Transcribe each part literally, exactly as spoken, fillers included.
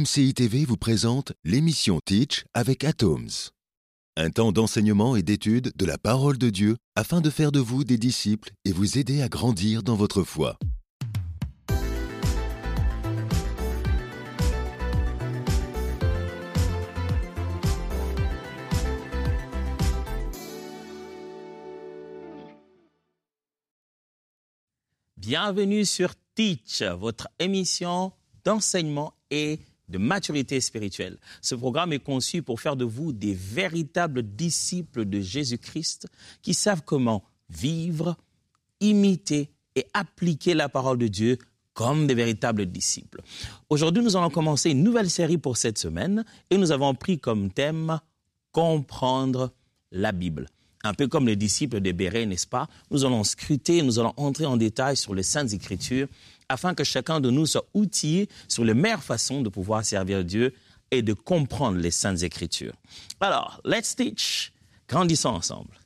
M C I T V vous présente l'émission Teach avec Atoms. Un temps d'enseignement et d'étude de la parole de Dieu afin de faire de vous des disciples et vous aider à grandir dans votre foi. Bienvenue sur Teach, votre émission d'enseignement et de maturité spirituelle. Ce programme est conçu pour faire de vous des véritables disciples de Jésus-Christ qui savent comment vivre, imiter et appliquer la parole de Dieu comme des véritables disciples. Aujourd'hui, nous allons commencer une nouvelle série pour cette semaine et nous avons pris comme thème « Comprendre la Bible ». Un peu comme les disciples de Bérée, n'est-ce pas? Nous allons scruter, nous allons entrer en détail sur les Saintes Écritures afin que chacun de nous soit outillé sur les meilleures façons de pouvoir servir Dieu et de comprendre les Saintes Écritures. Alors, let's teach, grandissons ensemble.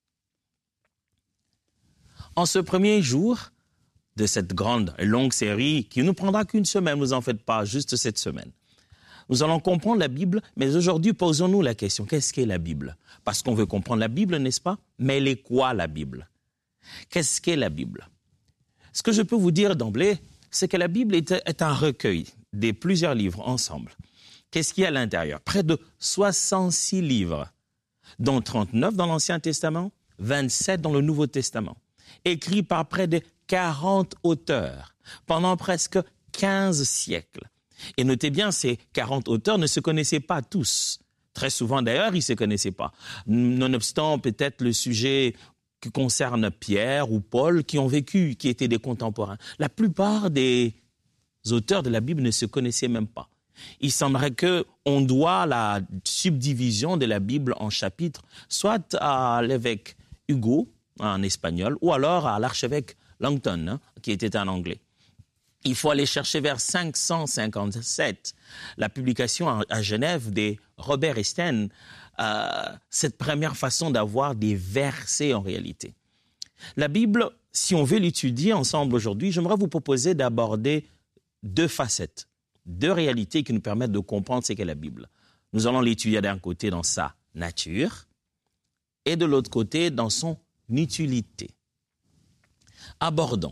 En ce premier jour de cette grande et longue série qui ne prendra qu'une semaine, ne vous en faites pas, juste cette semaine, nous allons comprendre la Bible, mais aujourd'hui, posons-nous la question, qu'est-ce qu'est la Bible? Parce qu'on veut comprendre la Bible, n'est-ce pas? Mais elle est quoi, la Bible? Qu'est-ce qu'est la Bible? Ce que je peux vous dire d'emblée, c'est que la Bible est, est un recueil de plusieurs livres ensemble. Qu'est-ce qu'il y a à l'intérieur? Près de soixante-six livres, dont trente-neuf dans l'Ancien Testament, vingt-sept dans le Nouveau Testament, écrits par près de quarante auteurs pendant presque quinze siècles. Et notez bien, ces quarante auteurs ne se connaissaient pas tous. Très souvent, d'ailleurs, ils ne se connaissaient pas. Nonobstant peut-être le sujet qui concerne Pierre ou Paul, qui ont vécu, qui étaient des contemporains. La plupart des auteurs de la Bible ne se connaissaient même pas. Il semblerait qu'on doit la subdivision de la Bible en chapitres, soit à l'évêque Hugo, en espagnol, ou alors à l'archevêque Langton, hein, qui était un anglais. Il faut aller chercher vers cinq cent cinquante-sept, la publication à Genève de Robert Estienne, euh, cette première façon d'avoir des versets en réalité. La Bible, si on veut l'étudier ensemble aujourd'hui, j'aimerais vous proposer d'aborder deux facettes, deux réalités qui nous permettent de comprendre ce qu'est la Bible. Nous allons l'étudier d'un côté dans sa nature et de l'autre côté dans son utilité. Abordons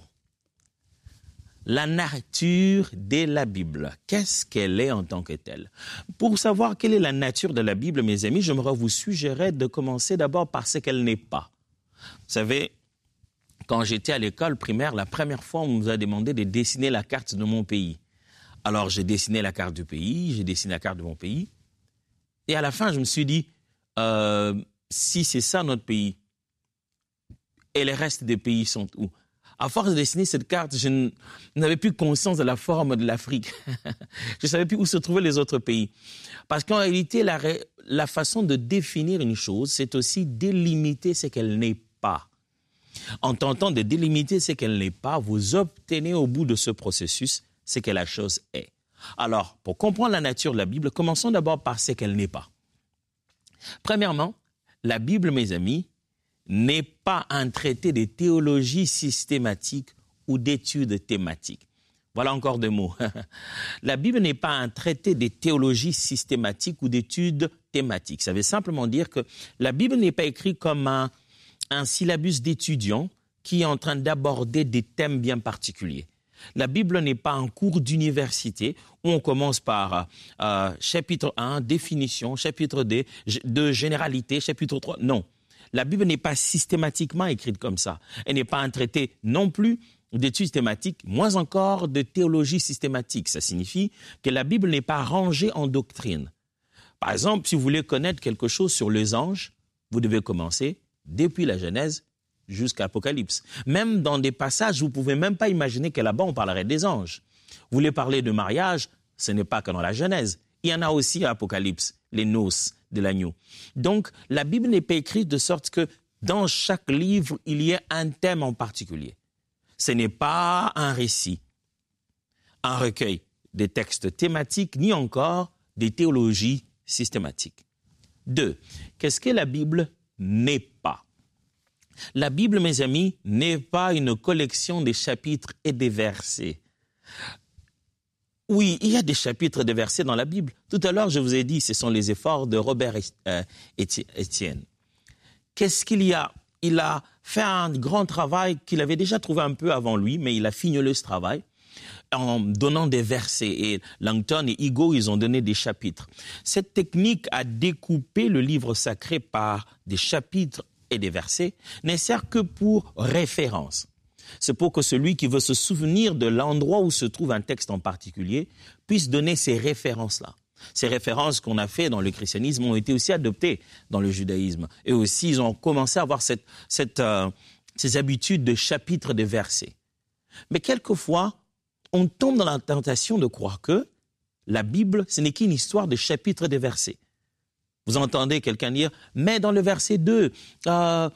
la nature de la Bible. Qu'est-ce qu'elle est en tant que telle? Pour savoir quelle est la nature de la Bible, mes amis, j'aimerais vous suggérer de commencer d'abord par ce qu'elle n'est pas. Vous savez, quand j'étais à l'école primaire, la première fois, on nous a demandé de dessiner la carte de mon pays. Alors, j'ai dessiné la carte du pays, j'ai dessiné la carte de mon pays. Et à la fin, je me suis dit, euh, si c'est ça notre pays, et les restes des pays sont où? À force de dessiner cette carte, je n'avais plus conscience de la forme de l'Afrique. Je ne savais plus où se trouvaient les autres pays. Parce qu'en réalité, la, la façon de définir une chose, c'est aussi délimiter ce qu'elle n'est pas. En tentant de délimiter ce qu'elle n'est pas, vous obtenez au bout de ce processus ce que la chose est. Alors, pour comprendre la nature de la Bible, commençons d'abord par ce qu'elle n'est pas. Premièrement, la Bible, mes amis, n'est pas un traité de théologie systématique ou d'études thématiques. Voilà encore deux mots. La Bible n'est pas un traité de théologie systématique ou d'études thématiques. Ça veut simplement dire que la Bible n'est pas écrite comme un, un syllabus d'étudiants qui est en train d'aborder des thèmes bien particuliers. La Bible n'est pas un cours d'université où on commence par euh, chapitre un, définition, chapitre deux, de généralité, chapitre trois. Non. La Bible n'est pas systématiquement écrite comme ça. Elle n'est pas un traité non plus d'études thématiques, moins encore de théologie systématique. Ça signifie que la Bible n'est pas rangée en doctrine. Par exemple, si vous voulez connaître quelque chose sur les anges, vous devez commencer depuis la Genèse jusqu'à l'Apocalypse. Même dans des passages, vous ne pouvez même pas imaginer que là-bas, on parlerait des anges. Vous voulez parler de mariage, ce n'est pas que dans la Genèse. Il y en a aussi à l'Apocalypse, les noces de l'agneau. Donc, la Bible n'est pas écrite de sorte que dans chaque livre, il y ait un thème en particulier. Ce n'est pas un récit, un recueil des textes thématiques, ni encore des théologies systématiques. Deux, qu'est-ce que la Bible n'est pas? La Bible, mes amis, n'est pas une collection de chapitres et des versets. Oui, il y a des chapitres, des versets dans la Bible. Tout à l'heure, je vous ai dit, ce sont les efforts de Robert Estienne. Qu'est-ce qu'il y a? Il a fait un grand travail qu'il avait déjà trouvé un peu avant lui, mais il a fignolé ce travail en donnant des versets. Et Langton et Igo, ils ont donné des chapitres. Cette technique à découper le livre sacré par des chapitres et des versets ne sert que pour référence. C'est pour que celui qui veut se souvenir de l'endroit où se trouve un texte en particulier puisse donner ces références-là. Ces références qu'on a fait dans le christianisme ont été aussi adoptées dans le judaïsme. Et aussi, ils ont commencé à avoir cette, cette, euh, ces habitudes de chapitres, de versets. Mais quelquefois, on tombe dans la tentation de croire que la Bible, ce n'est qu'une histoire de chapitres et de versets. Vous entendez quelqu'un dire, mais dans le verset deux, euh,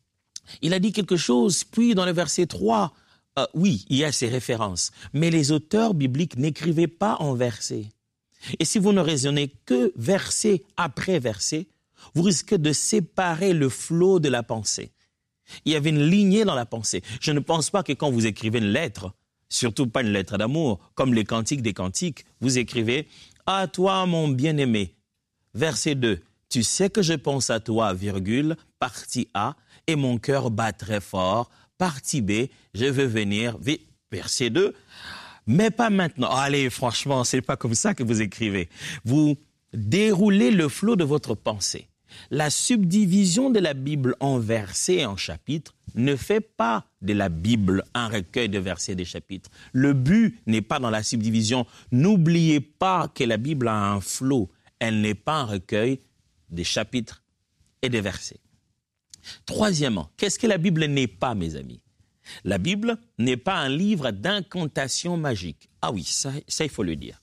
il a dit quelque chose, puis dans le verset trois, euh, oui, il y a ces références. Mais les auteurs bibliques n'écrivaient pas en versets. Et si vous ne raisonnez que verset après verset, vous risquez de séparer le flot de la pensée. Il y avait une lignée dans la pensée. Je ne pense pas que quand vous écrivez une lettre, surtout pas une lettre d'amour, comme les cantiques des cantiques, vous écrivez « À toi, mon bien-aimé ». Verset deux, « Tu sais que je pense à toi, virgule, partie A, et mon cœur bat très fort. Partie B, je veux venir. » Verset deux, « Mais pas maintenant. » Allez, franchement, c'est pas comme ça que vous écrivez. Vous déroulez le flot de votre pensée. La subdivision de la Bible en versets et en chapitres ne fait pas de la Bible un recueil de versets et de chapitres. Le but n'est pas dans la subdivision. N'oubliez pas que la Bible a un flot. Elle n'est pas un recueil de chapitres et de versets. Troisièmement, qu'est-ce que la Bible n'est pas, mes amis? La Bible n'est pas un livre d'incantation magique. Ah oui, ça, ça il faut le dire.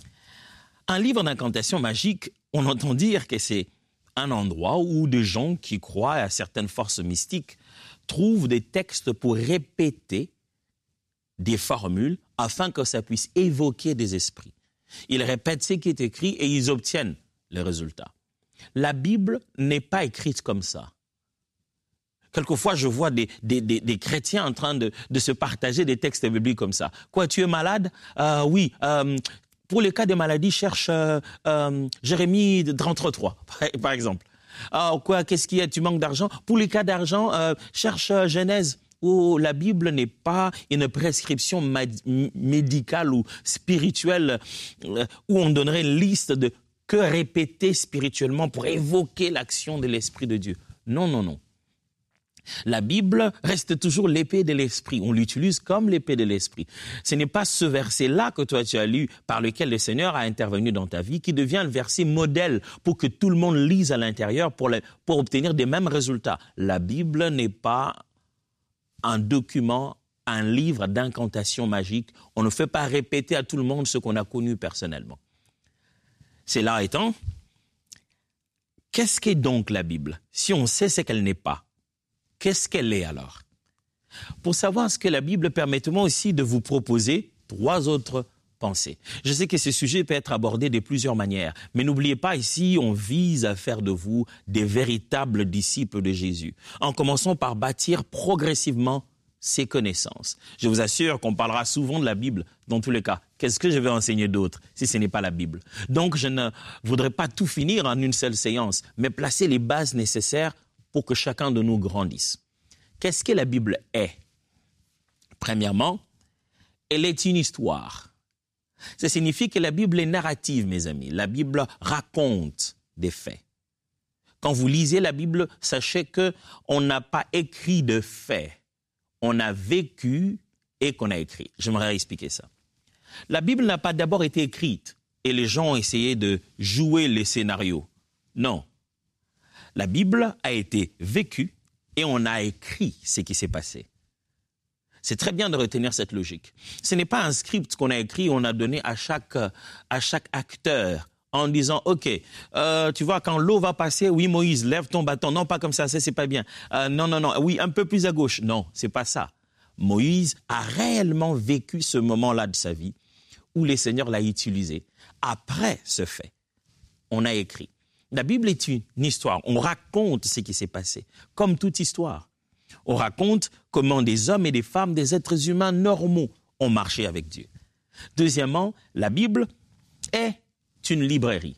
Un livre d'incantation magique, on entend dire que c'est un endroit où des gens qui croient à certaines forces mystiques trouvent des textes pour répéter des formules afin que ça puisse évoquer des esprits. Ils répètent ce qui est écrit et ils obtiennent le résultat. La Bible n'est pas écrite comme ça. Quelquefois, je vois des, des, des, des chrétiens en train de, de se partager des textes bibliques comme ça. Quoi, tu es malade? euh, Oui. Euh, pour les cas de maladie, cherche euh, euh, Jérémie trente-trois, par exemple. Ah, quoi, qu'est-ce qu'il y a? Tu manques d'argent? Pour les cas d'argent, euh, cherche euh, Genèse. Où la Bible n'est pas une prescription médicale ou spirituelle euh, où on donnerait une liste de que répéter spirituellement pour évoquer l'action de l'Esprit de Dieu. Non, non, non. La Bible reste toujours l'épée de l'Esprit. On l'utilise comme l'épée de l'Esprit. Ce n'est pas ce verset-là que toi tu as lu, par lequel le Seigneur a intervenu dans ta vie, qui devient le verset modèle pour que tout le monde lise à l'intérieur pour, le, pour obtenir des mêmes résultats. La Bible n'est pas un document, un livre d'incantation magique. On ne fait pas répéter à tout le monde ce qu'on a connu personnellement. Cela étant, qu'est-ce qu'est donc la Bible? Si on sait ce qu'elle n'est pas, qu'est-ce qu'elle est alors? Pour savoir ce que la Bible, permettez-moi aussi de vous proposer trois autres pensées. Je sais que ce sujet peut être abordé de plusieurs manières, mais n'oubliez pas, ici, on vise à faire de vous des véritables disciples de Jésus, en commençant par bâtir progressivement ses connaissances. Je vous assure qu'on parlera souvent de la Bible, dans tous les cas. Qu'est-ce que je vais enseigner d'autre si ce n'est pas la Bible? Donc, je ne voudrais pas tout finir en une seule séance, mais placer les bases nécessaires pour que chacun de nous grandisse. Qu'est-ce que la Bible est? Premièrement, elle est une histoire. Ça signifie que la Bible est narrative, mes amis. La Bible raconte des faits. Quand vous lisez la Bible, sachez qu'on n'a pas écrit de faits. On a vécu et qu'on a écrit. J'aimerais expliquer ça. La Bible n'a pas d'abord été écrite et les gens ont essayé de jouer les scénarios. Non. La Bible a été vécue et on a écrit ce qui s'est passé. C'est très bien de retenir cette logique. Ce n'est pas un script qu'on a écrit, on a donné à chaque, à chaque acteur en disant, OK, euh, tu vois, quand l'eau va passer, oui, Moïse, lève ton bâton. Non, pas comme ça, ça, c'est pas bien. Euh, non, non, non, oui, un peu plus à gauche. Non, c'est pas ça. Moïse a réellement vécu ce moment-là de sa vie où le Seigneur l'a utilisé. Après ce fait, on a écrit. La Bible est une histoire. On raconte ce qui s'est passé, comme toute histoire. On raconte comment des hommes et des femmes, des êtres humains normaux ont marché avec Dieu. Deuxièmement, la Bible est une librairie.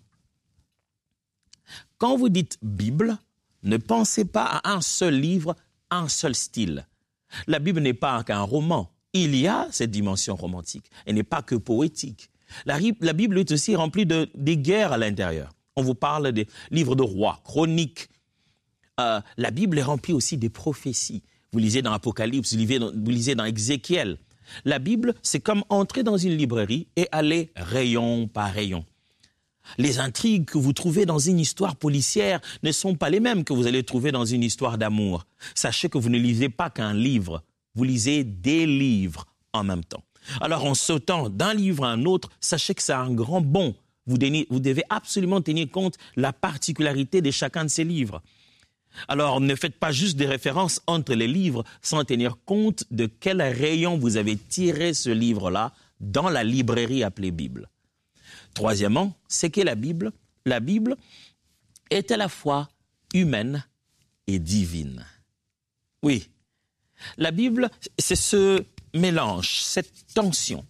Quand vous dites Bible, ne pensez pas à un seul livre, un seul style. La Bible n'est pas qu'un roman. Il y a cette dimension romantique. Elle n'est pas que poétique. La, la Bible est aussi remplie de des guerres à l'intérieur. On vous parle des livres de rois, chroniques. Euh, la Bible est remplie aussi des prophéties. Vous lisez dans Apocalypse, vous lisez dans, vous lisez dans Ézéchiel. La Bible, c'est comme entrer dans une librairie et aller rayon par rayon. Les intrigues que vous trouvez dans une histoire policière ne sont pas les mêmes que vous allez trouver dans une histoire d'amour. Sachez que vous ne lisez pas qu'un livre, vous lisez des livres en même temps. Alors en sautant d'un livre à un autre, sachez que c'est un grand bond. Vous devez, vous devez absolument tenir compte de la particularité de chacun de ces livres. Alors ne faites pas juste des références entre les livres sans tenir compte de quel rayon vous avez tiré ce livre-là dans la librairie appelée Bible. Troisièmement, c'est que la Bible, la Bible est à la fois humaine et divine. Oui, la Bible, c'est ce mélange, cette tension.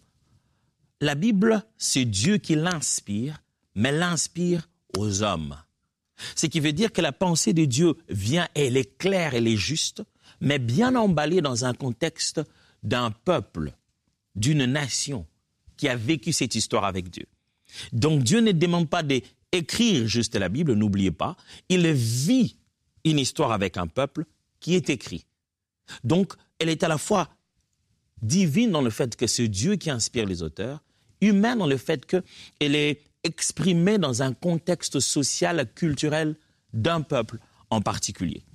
La Bible, c'est Dieu qui l'inspire, mais l'inspire aux hommes. Ce qui veut dire que la pensée de Dieu vient, elle est claire, elle est juste, mais bien emballée dans un contexte d'un peuple, d'une nation qui a vécu cette histoire avec Dieu. Donc Dieu ne demande pas d'écrire juste la Bible, n'oubliez pas, il vit une histoire avec un peuple qui est écrit. Donc elle est à la fois divine dans le fait que c'est Dieu qui inspire les auteurs, humaine dans le fait qu'elle est exprimée dans un contexte social, culturel d'un peuple en particulier.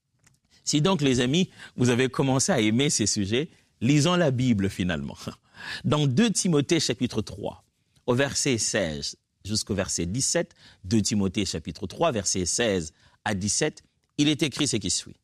Si donc les amis, vous avez commencé à aimer ces sujets, lisons la Bible finalement. Dans deux Timothée chapitre trois, au verset seize jusqu'au verset dix-sept, deux Timothée chapitre trois, versets seize à dix-sept, il est écrit ce qui suit.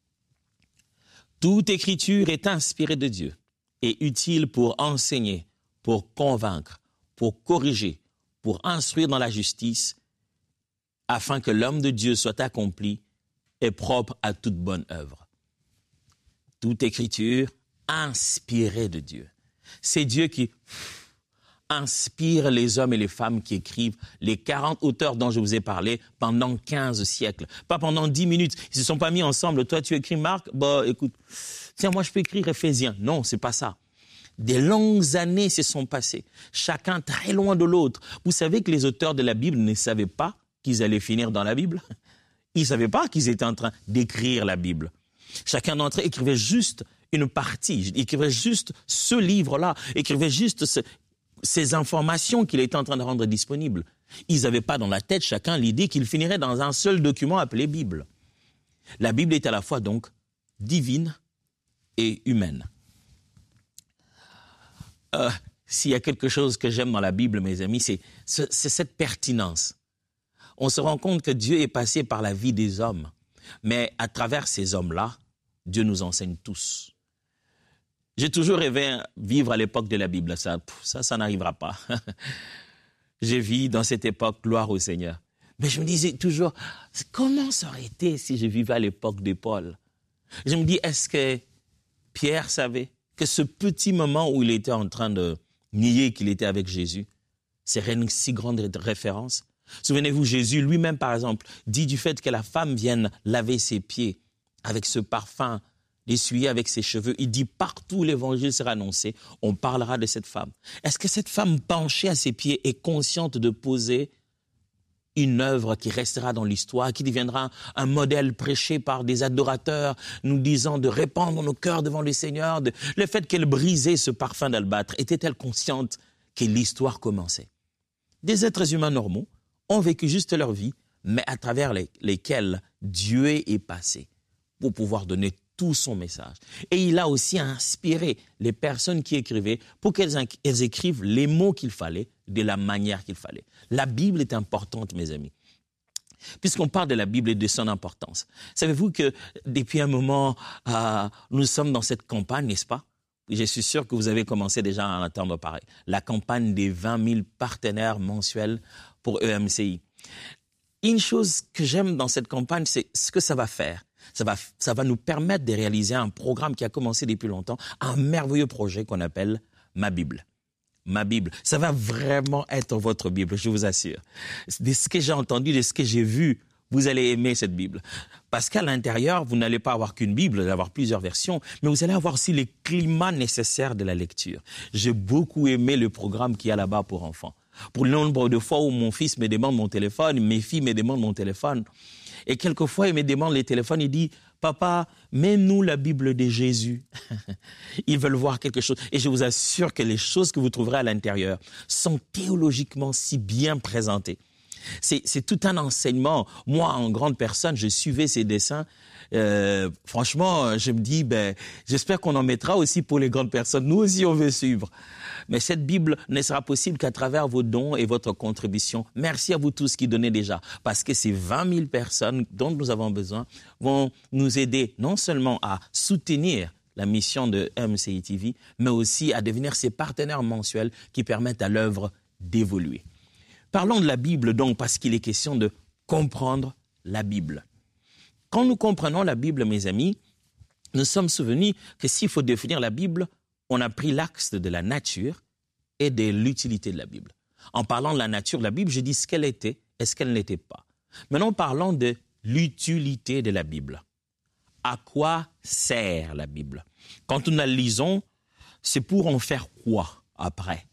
Toute écriture est inspirée de Dieu et utile pour enseigner, pour convaincre, pour corriger, pour instruire dans la justice, afin que l'homme de Dieu soit accompli et propre à toute bonne œuvre. Toute écriture inspirée de Dieu. C'est Dieu qui inspire les hommes et les femmes qui écrivent les quarante auteurs dont je vous ai parlé pendant quinze siècles. Pas pendant dix minutes. Ils ne se sont pas mis ensemble. Toi, tu écris Marc? Bah, écoute, tiens, moi, je peux écrire Éphésiens. Non, c'est pas ça. Des longues années se sont passées, chacun très loin de l'autre. Vous savez que les auteurs de la Bible ne savaient pas qu'ils allaient finir dans la Bible. Ils ne savaient pas qu'ils étaient en train d'écrire la Bible. Chacun d'entre eux écrivait juste une partie, écrivait juste ce livre-là, écrivait juste ce, ces informations qu'il était en train de rendre disponibles. Ils n'avaient pas dans la tête chacun l'idée qu'il finirait dans un seul document appelé Bible. La Bible est à la fois donc divine et humaine. Euh, s'il y a quelque chose que j'aime dans la Bible, mes amis, c'est, c'est, c'est cette pertinence. On se rend compte que Dieu est passé par la vie des hommes, mais à travers ces hommes-là, Dieu nous enseigne tous. J'ai toujours rêvé vivre à l'époque de la Bible. Ça, ça, ça n'arrivera pas. J'ai vécu dans cette époque, gloire au Seigneur. Mais je me disais toujours, comment ça aurait été si je vivais à l'époque de Paul? Je me dis, est-ce que Pierre savait que ce petit moment où il était en train de nier qu'il était avec Jésus, c'est une si grande référence? Souvenez-vous, Jésus lui-même, par exemple, dit du fait que la femme vienne laver ses pieds avec ce parfum, l'essuyer avec ses cheveux. Il dit partout où l'évangile sera annoncé, on parlera de cette femme. Est-ce que cette femme penchée à ses pieds est consciente de poser une œuvre qui restera dans l'histoire, qui deviendra un modèle prêché par des adorateurs, nous disant de répandre nos cœurs devant le Seigneur? De... Le fait qu'elle brisait ce parfum d'albâtre, était-elle consciente que l'histoire commençait? Des êtres humains normaux ont vécu juste leur vie, mais à travers les, lesquels Dieu est passé pour pouvoir donner tout son message. Et il a aussi inspiré les personnes qui écrivaient pour qu'elles elles écrivent les mots qu'il fallait, de la manière qu'il fallait. La Bible est importante, mes amis. Puisqu'on parle de la Bible et de son importance. Savez-vous que depuis un moment, euh, nous sommes dans cette campagne, n'est-ce pas? Je suis sûr que vous avez commencé déjà à entendre parler. La campagne des vingt mille partenaires mensuels pour E M C I. Une chose que j'aime dans cette campagne, c'est ce que ça va faire. Ça va, ça va nous permettre de réaliser un programme qui a commencé depuis longtemps, un merveilleux projet qu'on appelle Ma Bible. ma Bible. Ça va vraiment être votre Bible, je vous assure. De ce que j'ai entendu, de ce que j'ai vu, vous allez aimer cette Bible. Parce qu'à l'intérieur, vous n'allez pas avoir qu'une Bible, vous allez avoir plusieurs versions, mais vous allez avoir aussi les climats nécessaires de la lecture. J'ai beaucoup aimé le programme qu'il y a là-bas pour enfants. Pour le nombre de fois où mon fils me demande mon téléphone, mes filles me demandent mon téléphone, et quelquefois il me demande les téléphones, il dit « Papa, mets-nous la Bible de Jésus ». Ils veulent voir quelque chose. Et je vous assure que les choses que vous trouverez à l'intérieur sont théologiquement si bien présentées. C'est, c'est tout un enseignement. Moi, en grande personne, je suivais ces dessins. Euh, franchement, je me dis, ben, j'espère qu'on en mettra aussi pour les grandes personnes. Nous aussi, on veut suivre. Mais cette Bible ne sera possible qu'à travers vos dons et votre contribution. Merci à vous tous qui donnez déjà. Parce que ces vingt mille personnes dont nous avons besoin vont nous aider non seulement à soutenir la mission de M C I T V, mais aussi à devenir ces partenaires mensuels qui permettent à l'œuvre d'évoluer. Parlons de la Bible donc parce qu'il est question de comprendre la Bible. Quand nous comprenons la Bible, mes amis, nous sommes souvenus que s'il faut définir la Bible, on a pris l'axe de la nature et de l'utilité de la Bible. En parlant de la nature de la Bible, je dis ce qu'elle était et ce qu'elle n'était pas. Maintenant, parlons de l'utilité de la Bible. À quoi sert la Bible? Quand nous la lisons, c'est pour en faire quoi après?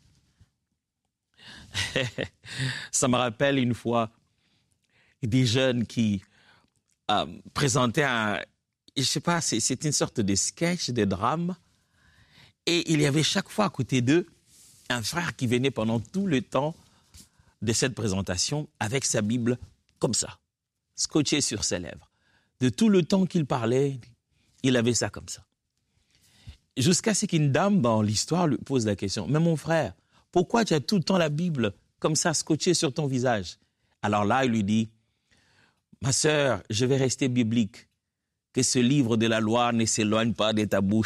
Ça me rappelle une fois des jeunes qui euh, présentaient un, je sais pas, c'est, c'est une sorte de sketch, de drame, et il y avait chaque fois à côté d'eux un frère qui venait pendant tout le temps de cette présentation avec sa Bible comme ça, scotchée sur ses lèvres. De tout le temps qu'il parlait, il avait ça comme ça. Jusqu'à ce qu'une dame dans l'histoire lui pose la question, « Mais mon frère, pourquoi tu as tout le temps la Bible comme ça, scotchée sur ton visage ?» Alors là, il lui dit, « Ma sœur, je vais rester biblique, que ce livre de la loi ne s'éloigne pas de ta bouche. »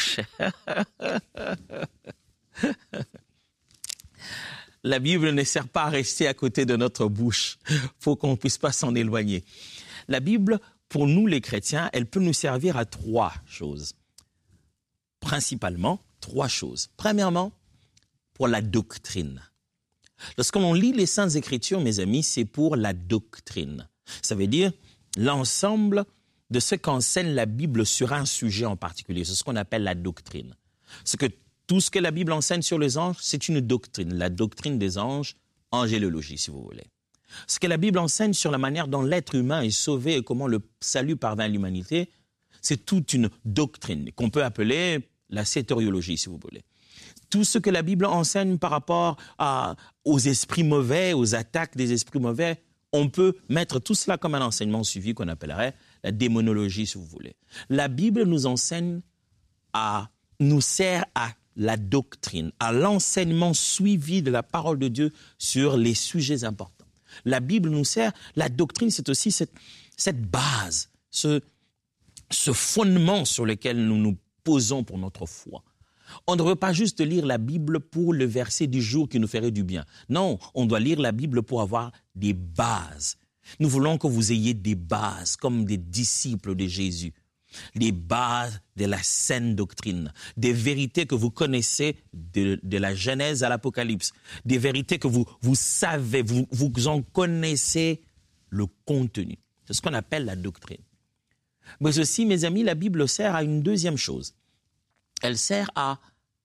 La Bible ne sert pas à rester à côté de notre bouche. Il faut qu'on ne puisse pas s'en éloigner. La Bible, pour nous les chrétiens, elle peut nous servir à trois choses. Principalement, trois choses. Premièrement, pour la doctrine. Lorsqu'on lit les Saintes Écritures, mes amis, c'est pour la doctrine. Ça veut dire l'ensemble de ce qu'enseigne la Bible sur un sujet en particulier. C'est ce qu'on appelle la doctrine. Ce que, tout ce que la Bible enseigne sur les anges, c'est une doctrine. La doctrine des anges, angélologie, si vous voulez. Ce que la Bible enseigne sur la manière dont l'être humain est sauvé et comment le salut parvient à l'humanité, c'est toute une doctrine qu'on peut appeler la sétériologie, si vous voulez. Tout ce que la Bible enseigne par rapport à, aux esprits mauvais, aux attaques des esprits mauvais, on peut mettre tout cela comme un enseignement suivi qu'on appellerait la démonologie, si vous voulez. La Bible nous enseigne à, nous sert à la doctrine, à l'enseignement suivi de la parole de Dieu sur les sujets importants. La Bible nous sert, la doctrine, c'est aussi cette, cette base, ce, ce fondement sur lequel nous nous posons pour notre foi. On ne devrait pas juste lire la Bible pour le verset du jour qui nous ferait du bien. Non, on doit lire la Bible pour avoir des bases. Nous voulons que vous ayez des bases comme des disciples de Jésus. Les bases de la saine doctrine, des vérités que vous connaissez de, de la Genèse à l'Apocalypse, des vérités que vous, vous savez, vous, vous en connaissez le contenu. C'est ce qu'on appelle la doctrine. Mais aussi, mes amis, la Bible sert à une deuxième chose. Elle sert à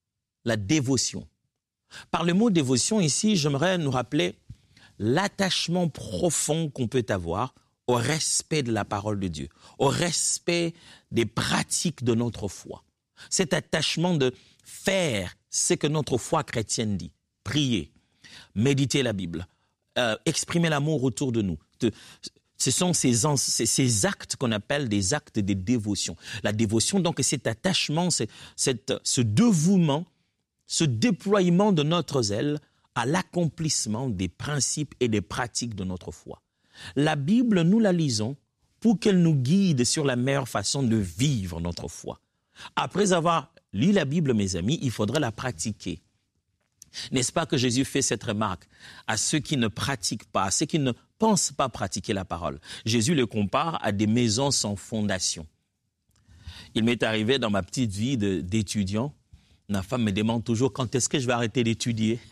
la dévotion. Par le mot dévotion, ici, j'aimerais nous rappeler l'attachement profond qu'on peut avoir au respect de la parole de Dieu, au respect des pratiques de notre foi. Cet attachement de faire ce que notre foi chrétienne dit, prier, méditer la Bible, euh, exprimer l'amour autour de nous. De, ce sont ces, ces actes qu'on appelle des actes de dévotion. La dévotion, donc, c'est cet attachement, c'est, cette, ce dévouement, ce déploiement de notre zèle à l'accomplissement des principes et des pratiques de notre foi. La Bible, nous la lisons pour qu'elle nous guide sur la meilleure façon de vivre notre foi. Après avoir lu la Bible, mes amis, il faudrait la pratiquer. N'est-ce pas que Jésus fait cette remarque à ceux qui ne pratiquent pas, à ceux qui ne pensent pas pratiquer la parole? Jésus le compare à des maisons sans fondation. Il m'est arrivé dans ma petite vie de, d'étudiant Ma femme me demande toujours quand est-ce que je vais arrêter d'étudier.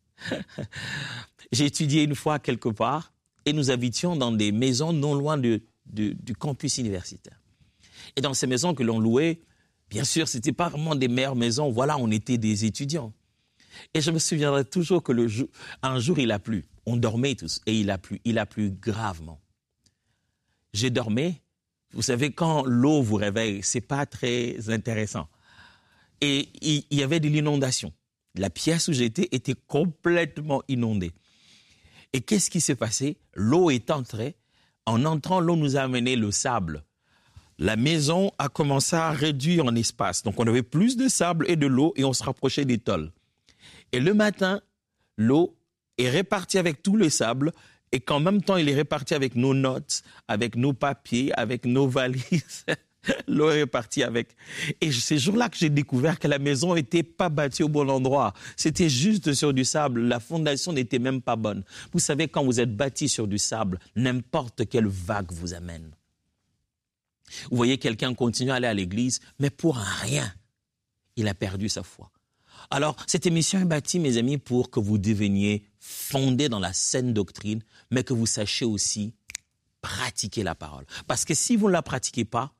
J'ai étudié une fois quelque part et nous habitions dans des maisons non loin de, de, du campus universitaire. Et dans ces maisons que l'on louait, bien sûr, ce n'était pas vraiment des meilleures maisons. Voilà, on était des étudiants. Et je me souviendrai toujours que le jour, un jour, il a plu. On dormait tous et il a plu. Il a plu gravement. J'ai dormi. Vous savez, quand l'eau vous réveille, ce n'est pas très intéressant. Et il y avait de l'inondation. La pièce où j'étais était complètement inondée. Et qu'est-ce qui s'est passé? L'eau est entrée. En entrant, l'eau nous a amené le sable. La maison a commencé à réduire en espace. Donc, on avait plus de sable et de l'eau et on se rapprochait des tôles. Et le matin, l'eau est répartie avec tout le sable et qu'en même temps, il est réparti avec nos notes, avec nos papiers, avec nos valises. L'eau est répartie avec. Et c'est ce jour-là que j'ai découvert que la maison n'était pas bâtie au bon endroit. C'était juste sur du sable. La fondation n'était même pas bonne. Vous savez, quand vous êtes bâti sur du sable, n'importe quelle vague vous amène. Vous voyez quelqu'un continuer à aller à l'église, mais pour un rien, il a perdu sa foi. Alors, cette émission est bâtie, mes amis, pour que vous deveniez fondés dans la saine doctrine, mais que vous sachiez aussi pratiquer la parole. Parce que si vous ne la pratiquez pas,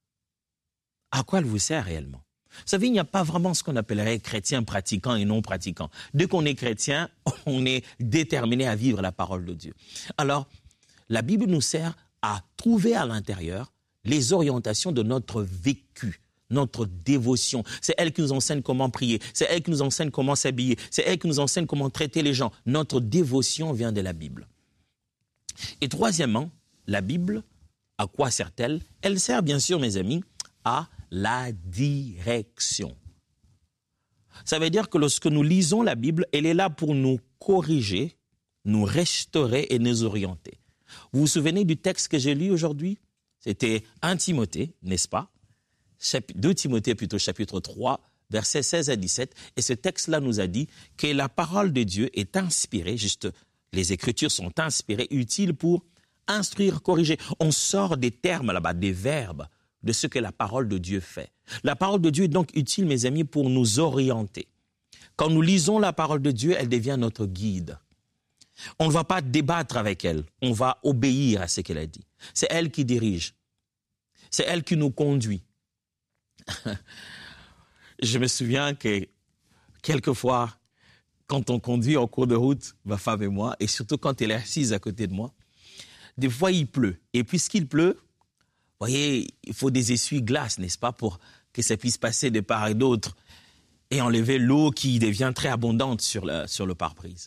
à quoi elle vous sert réellement? Vous savez, il n'y a pas vraiment ce qu'on appellerait chrétien pratiquant et non pratiquant. Dès qu'on est chrétien, on est déterminé à vivre la parole de Dieu. Alors, la Bible nous sert à trouver à l'intérieur les orientations de notre vécu, notre dévotion. C'est elle qui nous enseigne comment prier. C'est elle qui nous enseigne comment s'habiller. C'est elle qui nous enseigne comment traiter les gens. Notre dévotion vient de la Bible. Et troisièmement, la Bible, à quoi sert-elle? Elle sert, bien sûr, mes amis, à la direction. Ça veut dire que lorsque nous lisons la Bible, elle est là pour nous corriger, nous restaurer et nous orienter. Vous vous souvenez du texte que j'ai lu aujourd'hui? C'était un Timothée, n'est-ce pas? deux Timothée plutôt, chapitre trois, versets seize à dix-sept. Et ce texte-là nous a dit que la parole de Dieu est inspirée, juste les Écritures sont inspirées, utiles pour instruire, corriger. On sort des termes là-bas, des verbes, de ce que la parole de Dieu fait. La parole de Dieu est donc utile, mes amis, pour nous orienter. Quand nous lisons la parole de Dieu, elle devient notre guide. On ne va pas débattre avec elle, on va obéir à ce qu'elle a dit. C'est elle qui dirige. C'est elle qui nous conduit. Je me souviens que quelquefois, quand on conduit en cours de route, ma femme et moi, et surtout quand elle est assise à côté de moi, des fois il pleut. Et puisqu'il pleut, vous voyez, il faut des essuie-glaces, n'est-ce pas, pour que ça puisse passer de part et d'autre et enlever l'eau qui devient très abondante sur le, sur le pare-brise.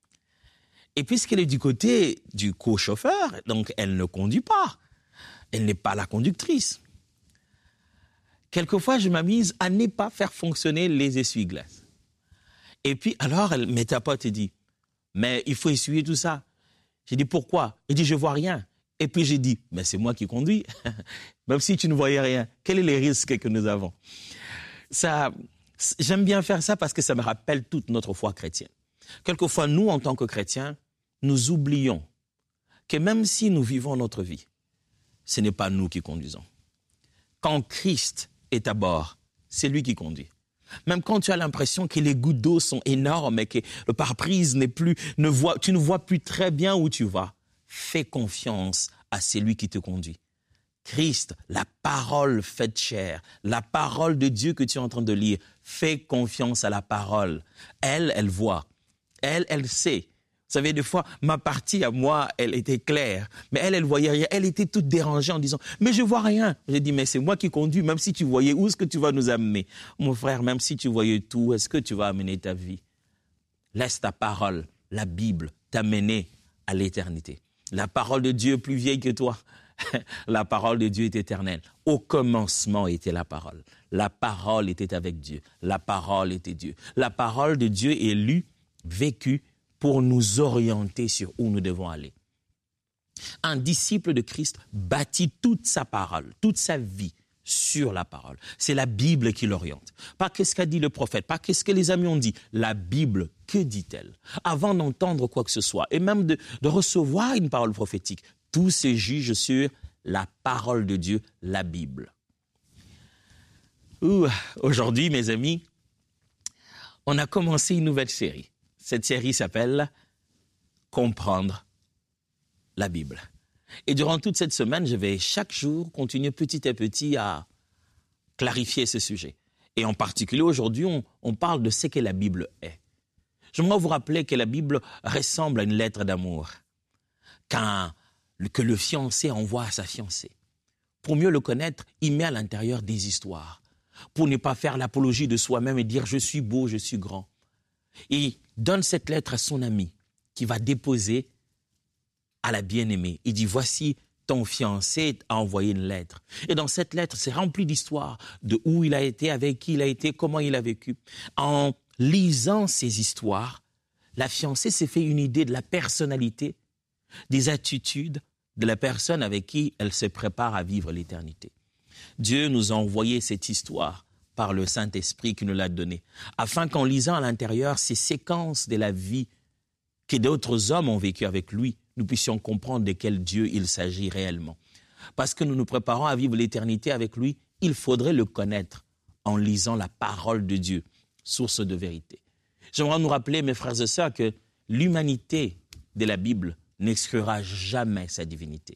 Et puisqu'elle est du côté du co-chauffeur, donc elle ne conduit pas. Elle n'est pas la conductrice. Quelquefois, je m'amuse à ne pas faire fonctionner les essuie-glaces. Et puis, alors, elle me tapote et dit, mais il faut essuyer tout ça. J'ai dit, pourquoi? Elle dit, je vois rien. Et puis, j'ai dit, mais c'est moi qui conduis. Même si tu ne voyais rien, quels sont les risques que nous avons? Ça, j'aime bien faire ça parce que ça me rappelle toute notre foi chrétienne. Quelquefois, nous, en tant que chrétiens, nous oublions que même si nous vivons notre vie, ce n'est pas nous qui conduisons. Quand Christ est à bord, c'est lui qui conduit. Même quand tu as l'impression que les gouttes d'eau sont énormes et que le pare-brise n'est plus, ne voit, tu ne vois plus très bien où tu vas, fais confiance à celui qui te conduit. Christ, la parole faite chair, la parole de Dieu que tu es en train de lire, fais confiance à la parole. Elle, elle voit. Elle, elle sait. Vous savez, des fois, ma partie à moi, elle était claire. Mais elle, elle voyait rien. Elle était toute dérangée en disant, mais je vois rien. J'ai dit, mais c'est moi qui conduis, même si tu voyais où est-ce que tu vas nous amener. Mon frère, même si tu voyais tout, est-ce que tu vas amener ta vie? Laisse ta parole, la Bible, t'amener à l'éternité. La parole de Dieu est plus vieille que toi. La parole de Dieu est éternelle. Au commencement était la parole. La parole était avec Dieu. La parole était Dieu. La parole de Dieu est lue, vécue, pour nous orienter sur où nous devons aller. Un disciple de Christ bâtit toute sa parole, toute sa vie sur la parole. C'est la Bible qui l'oriente. Pas qu'est-ce qu'a dit le prophète, pas qu'est-ce que les amis ont dit. La Bible, que dit-elle? Avant d'entendre quoi que ce soit, et même de, de recevoir une parole prophétique, tout se juge sur la parole de Dieu, la Bible. Ouh, aujourd'hui, mes amis, on a commencé une nouvelle série. Cette série s'appelle « Comprendre la Bible ». Et durant toute cette semaine, je vais chaque jour continuer petit à petit à clarifier ce sujet. Et en particulier, aujourd'hui, on, on parle de ce que la Bible est. J'aimerais vous rappeler que la Bible ressemble à une lettre d'amour quand, que le fiancé envoie à sa fiancée. Pour mieux le connaître, il met à l'intérieur des histoires. Pour ne pas faire l'apologie de soi-même et dire « je suis beau, je suis grand ». Il donne cette lettre à son ami qui va déposer à la bien-aimée. Il dit « voici ton fiancé a envoyé une lettre ». Et dans cette lettre, c'est rempli d'histoires, de où il a été, avec qui il a été, comment il a vécu. En lisant ces histoires, la fiancée s'est fait une idée de la personnalité, des attitudes de la personne avec qui elle se prépare à vivre l'éternité. Dieu nous a envoyé cette histoire par le Saint-Esprit qui nous l'a donnée, afin qu'en lisant à l'intérieur ces séquences de la vie que d'autres hommes ont vécu avec lui, nous puissions comprendre de quel Dieu il s'agit réellement. Parce que nous nous préparons à vivre l'éternité avec lui, il faudrait le connaître en lisant la parole de Dieu, source de vérité. J'aimerais nous rappeler, mes frères et sœurs, que l'humanité de la Bible n'exclura jamais sa divinité.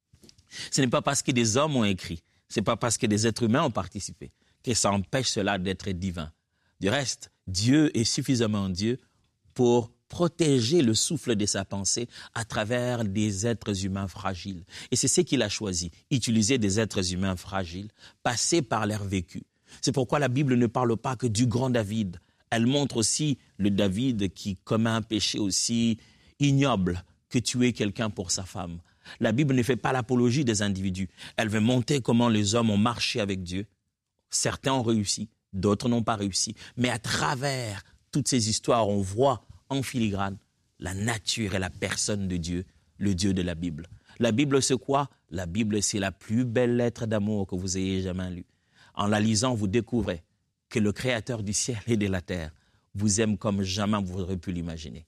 Ce n'est pas parce que des hommes ont écrit, ce n'est pas parce que des êtres humains ont participé que ça empêche cela d'être divin. Du reste, Dieu est suffisamment Dieu pour protéger le souffle de sa pensée à travers des êtres humains fragiles. Et c'est ce qu'il a choisi, utiliser des êtres humains fragiles, passer par leur vécu. C'est pourquoi la Bible ne parle pas que du grand David. Elle montre aussi le David qui commet un péché aussi ignoble que tuer quelqu'un pour sa femme. La Bible ne fait pas l'apologie des individus. Elle veut montrer comment les hommes ont marché avec Dieu. Certains ont réussi, d'autres n'ont pas réussi. Mais à travers toutes ces histoires, on voit en filigrane la nature et la personne de Dieu, le Dieu de la Bible. La Bible, c'est quoi? La Bible, c'est la plus belle lettre d'amour que vous ayez jamais lue. En la lisant, vous découvrez que le Créateur du ciel et de la terre vous aime comme jamais vous aurez pu l'imaginer.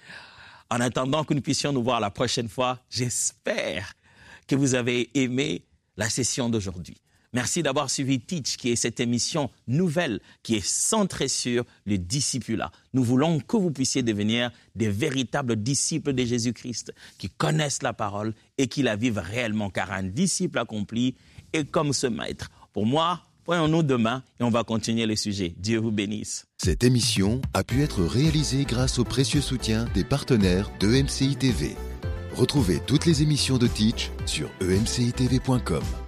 En attendant que nous puissions nous voir la prochaine fois, j'espère que vous avez aimé la session d'aujourd'hui. Merci d'avoir suivi Teach, qui est cette émission nouvelle qui est centrée sur le discipulat. Nous voulons que vous puissiez devenir des véritables disciples de Jésus-Christ, qui connaissent la parole et qui la vivent réellement, car un disciple accompli est comme ce maître. Pour moi, voyons-nous demain et on va continuer le sujet. Dieu vous bénisse. Cette émission a pu être réalisée grâce au précieux soutien des partenaires d'E M C I T V. Retrouvez toutes les émissions de Teach sur e m c i t v point com.